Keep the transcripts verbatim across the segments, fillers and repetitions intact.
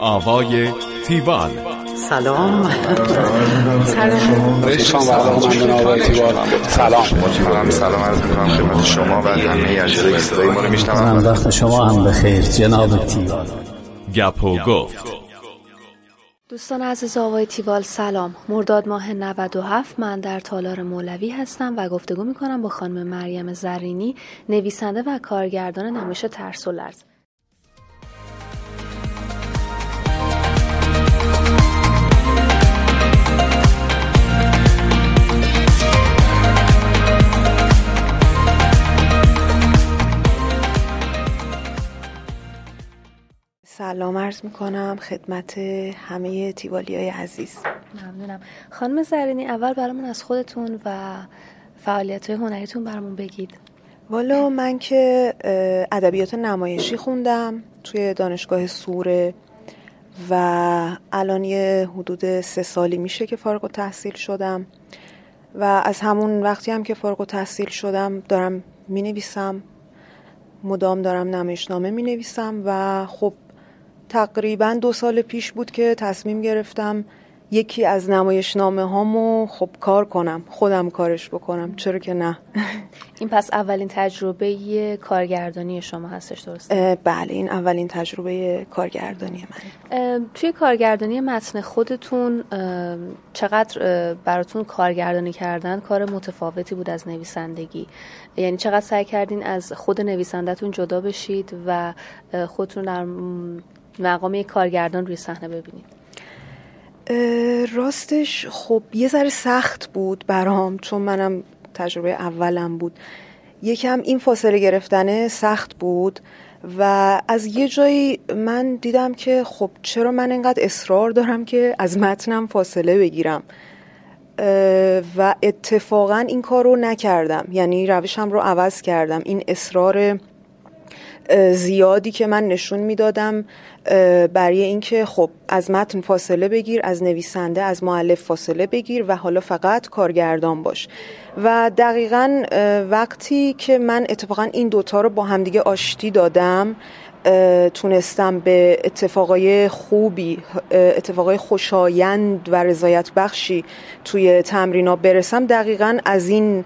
آوای تیوال. سلام. سلام. سلام. سلام عرض می‌کنم خدمت شما و همه اجرای صدای ما رو میشنوم. وقت شما هم بخیر جناب تیوال. گپ و گفت. دوستان عزیز آوای تیوال سلام. مرداد ماه نود و هفت من در تالار مولوی هستم و گفتگو میکنم با خانم مریم زرینی، نویسنده و کارگردان نمایش ترس و لرز. سلام عرض میکنم خدمت همه تیوالیای عزیز. ممنونم. خانم زرینی، اول برامون از خودتون و فعالیت‌های هنریتون برامون بگید. والا من که ادبیات نمایشی خوندم توی دانشگاه سوره و الان یه حدود سه سالی میشه که فارغ التحصیل شدم و از همون وقتی هم که فارغ التحصیل شدم دارم مینویسم، مدام دارم نمایشنامه مینویسم و خب تقریبا دو سال پیش بود که تصمیم گرفتم یکی از نمایشنامه هامو خب کار کنم، خودم کارش بکنم، چرا که نه. این پس اولین تجربه کارگردانی شما هستش، درسته؟ بله، این اولین تجربه کارگردانی من. توی کارگردانی متن خودتون چقدر براتون کارگردانی کردن کار متفاوتی بود از نویسندگی؟ یعنی چقدر سعی کردین از خود نویسندتون جدا بشید و خودتون در مقام یک کارگردان روی صحنه ببینید؟ راستش خب یه ذره سخت بود برام، چون منم تجربه اولم بود. یکم این فاصله گرفتنه سخت بود و از یه جایی من دیدم که خب چرا من اینقدر اصرار دارم که از متنم فاصله بگیرم و اتفاقا این کار رو نکردم، یعنی روشم رو عوض کردم. این اصرار زیادی که من نشون میدادم برای اینکه خب از متن فاصله بگیر، از نویسنده از مؤلف فاصله بگیر و حالا فقط کارگردان باش. و دقیقاً وقتی که من اتفاقاً این دوتا رو با همدیگه آشتی دادم، تونستم به اتفاقای خوبی، اتفاقای خوشایند و رضایت بخشی توی تمرینا برسم. دقیقاً از این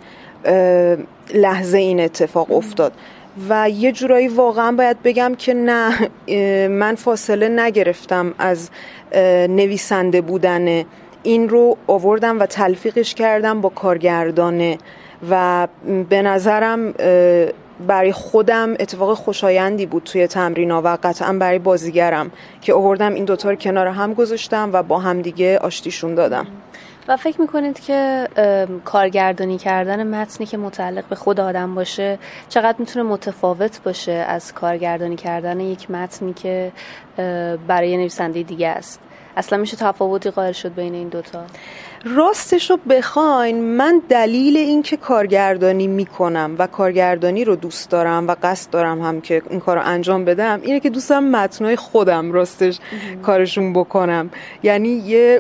لحظه این اتفاق افتاد و یه جورایی واقعا باید بگم که نه، من فاصله نگرفتم از نویسنده بودن، این رو آوردم و تلفیقش کردم با کارگردانه و به نظرم برای خودم اتفاق خوشایندی بود توی تمرینا و قطعا برای بازیگرم که آوردم این دوتا رو کنار هم گذاشتم و با هم دیگه آشتیشون دادم. و فکر میکنید که کارگردانی کردن متنی که متعلق به خود آدم باشه چقدر میتونه متفاوت باشه از کارگردانی کردن یک متنی که برای نویسنده دیگه است؟ اصلا میشه تفاوتی قائل شد بین این دوتا؟ راستش رو بخواین، من دلیل این که کارگردانی میکنم و کارگردانی رو دوست دارم و قصد دارم هم که این کار رو انجام بدم اینه که دوست دارم متنای خودم راستش کارشون بکنم. یعنی یه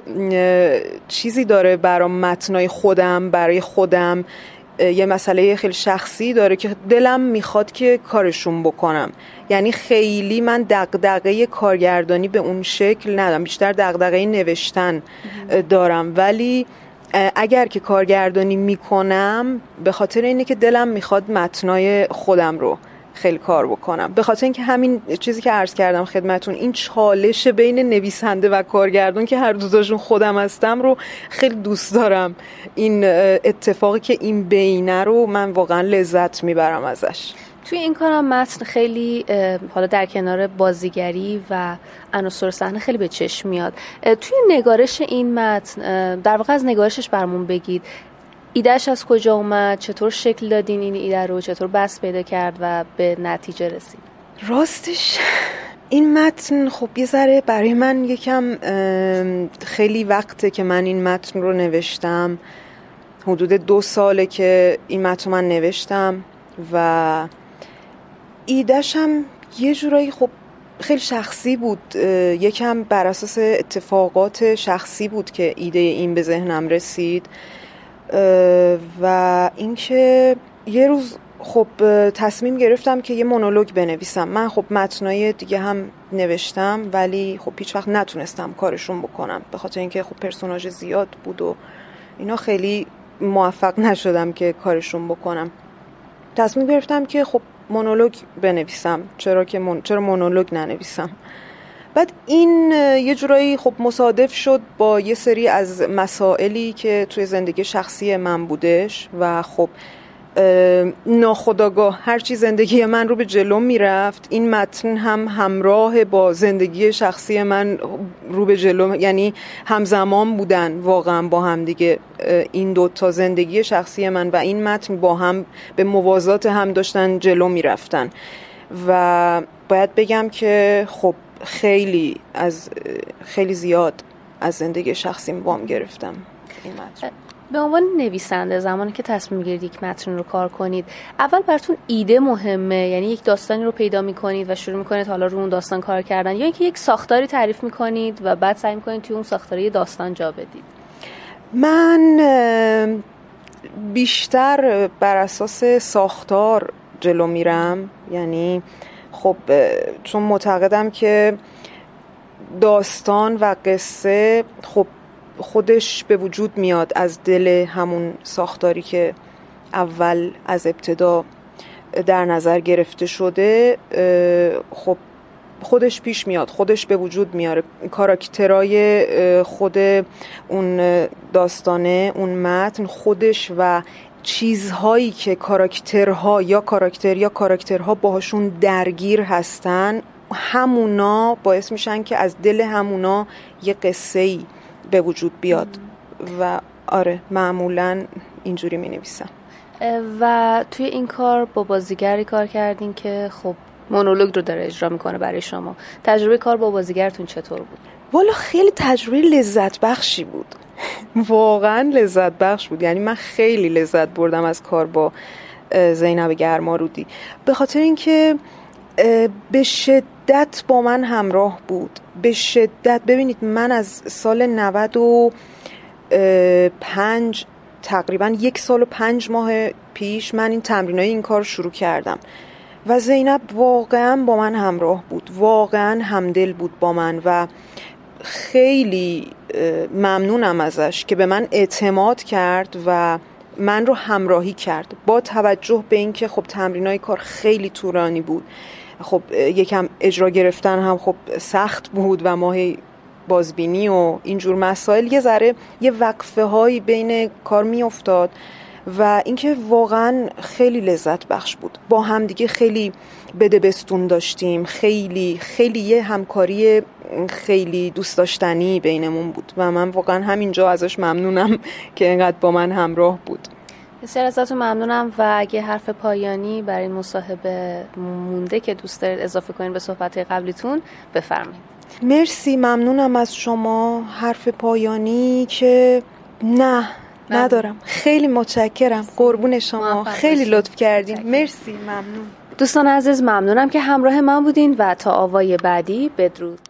چیزی داره برام متنای خودم، برای خودم یه مسئله خیلی شخصی داره که دلم میخواد که کارشون بکنم. یعنی خیلی من دغدغه کارگردانی به اون شکل ندارم، بیشتر دغدغه نوشتن دارم، ولی اگر که کارگردانی میکنم به خاطر اینه که دلم میخواد متنای خودم رو خیلی کار بکنم، به خاطر اینکه همین چیزی که عرض کردم خدمتون، این چالش بین نویسنده و کارگردان که هر دوتاشون خودم هستم رو خیلی دوست دارم. این اتفاقی که این بینه رو من واقعا لذت میبرم ازش. توی این کارم متن خیلی حالا در کنار بازیگری و عناصر صحنه خیلی به چشم میاد. توی نگارش این متن در واقع از نگارشش برامون بگید. ایدهش از کجا اومد؟ چطور شکل دادین این ایده رو؟ چطور بس پیدا کرد و به نتیجه رسید؟ راستش این متن خب یه ذره برای من یکم خیلی وقته که من این متن رو نوشتم، حدود دو ساله که این متن من نوشتم و ایدهش هم یه جورایی خب خیلی شخصی بود، یکم بر اساس اتفاقات شخصی بود که ایده این به ذهنم رسید و اینکه یه روز خب تصمیم گرفتم که یه مونولوگ بنویسم. من خب متنای دیگه هم نوشتم ولی خب هیچ وقت نتونستم کارشون بکنم به خاطر اینکه خب پرسوناژ زیاد بود و اینا، خیلی موفق نشدم که کارشون بکنم. تصمیم گرفتم که خب مونولوگ بنویسم، چرا که من... چرا مونولوگ ننویسم. بعد این یه جورایی خب مصادف شد با یه سری از مسائلی که توی زندگی شخصی من بودش و خب ناخودآگاه هرچی زندگی من رو به جلو میرفت این متن هم همراه با زندگی شخصی من رو به جلو، یعنی همزمان بودن واقعا با هم دیگه. این دو تا زندگی شخصی من و این متن با هم به موازات هم داشتن جلو میرفتن و باید بگم که خب خیلی از خیلی زیاد از زندگی شخصیم وام گرفتم این متن. به عنوان نویسنده زمانی که تصمیم گیرید یک متن رو کار کنید، اول براتون ایده مهمه، یعنی یک داستانی رو پیدا می‌کنید و شروع می‌کنید حالا رو اون داستان کار کردن، یا اینکه یک ساختاری تعریف می‌کنید و بعد سعی می‌کنید توی اون ساختاری داستان جا بدید؟ من بیشتر بر اساس ساختار جلو میرم، یعنی خب چون معتقدم که داستان و قصه خب خودش به وجود میاد از دل همون ساختاری که اول از ابتدا در نظر گرفته شده. خب خودش پیش میاد، خودش به وجود میاره. کاراکترای خود اون داستانه، اون متن خودش و چیزهایی که کاراکترها یا کاراکتر یا کاراکترها باهاشون درگیر هستن، همونا باعث میشن که از دل همونا یه قصه‌ای به وجود بیاد و آره معمولاً اینجوری می نویسم. و توی این کار با بازیگری کار کردین که خب مونولوگ رو داره اجرا میکنه برای شما. تجربه کار با بازیگرتون چطور بود؟ والا خیلی تجربه لذت بخشی بود. واقعا لذت بخش بود. یعنی من خیلی لذت بردم از کار با زینب گرمارودی، به خاطر اینکه به شدت با من همراه بود. به شدت. ببینید من از سال نود و پنج تقریبا یک سال و پنج ماه پیش من این تمرینای این کار شروع کردم و زینب واقعا با من همراه بود، واقعا همدل بود با من و خیلی ممنونم ازش که به من اعتماد کرد و من رو همراهی کرد، با توجه به اینکه خب تمرینای کار خیلی طولانی بود. خب یکم اجرا گرفتن هم خب سخت بود و ماه بازبینی و اینجور مسائل یه ذره یه وقفه هایی بین کار می افتاد و اینکه واقعا خیلی لذت بخش بود. با هم دیگه خیلی بده بستون داشتیم، خیلی خیلی یه همکاری خیلی دوست داشتنی بینمون بود و من واقعا همینجا ازش ممنونم که اینقدر با من همراه بود. بسیار ازتون ممنونم و اگه حرف پایانی برای این مصاحبه مونده که دوست دارید اضافه کنید به صحبت قبلیتون بفرمایید. مرسی، ممنونم از شما. حرف پایانی که نه ندارم. خیلی متشکرم، قربون شما، خیلی لطف کردین. مرسی، ممنون. دوستان عزیز ممنونم که همراه من بودین و تا آوای بعدی بدرود.